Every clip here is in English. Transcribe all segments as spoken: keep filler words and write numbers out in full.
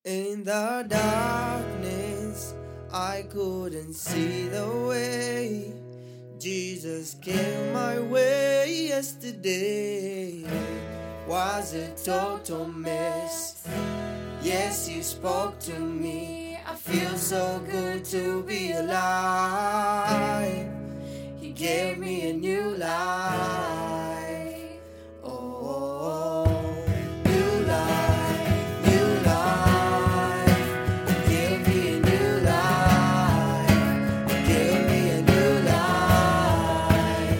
In the darkness, I couldn't see the way. Jesus came my way yesterday. Was a total mess. Yes, you spoke to me. I feel so good to be alive. He gave me a new life. Oh, new life, new life. He gave me a new life. He gave me a new life.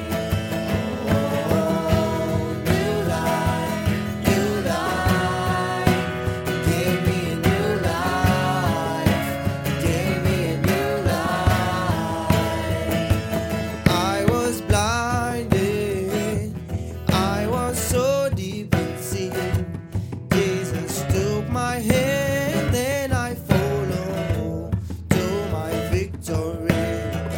Oh, new life, new life. He gave me a new life. He gave me a new life. I was blinded, I was so deep in sin. Jesus took my hand, then I followed to my victory.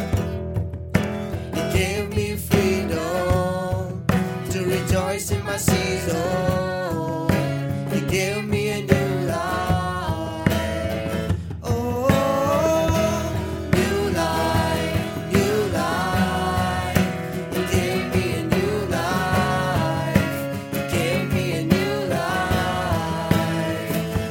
He gave me freedom to rejoice in my season. He gave me a new life. Oh, new life, new life. He gave me a new life. He gave me a new life.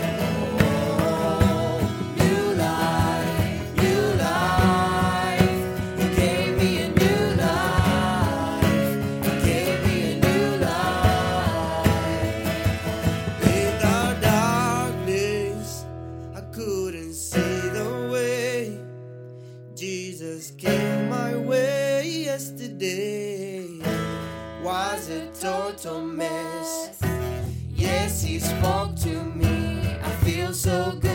Oh, new life, new life. He gave me a new life. He gave me a new life. In the darkness, I couldn't see the way. Jesus came my way yesterday. Was a total mess. Yes, he spoke to me. I feel so good.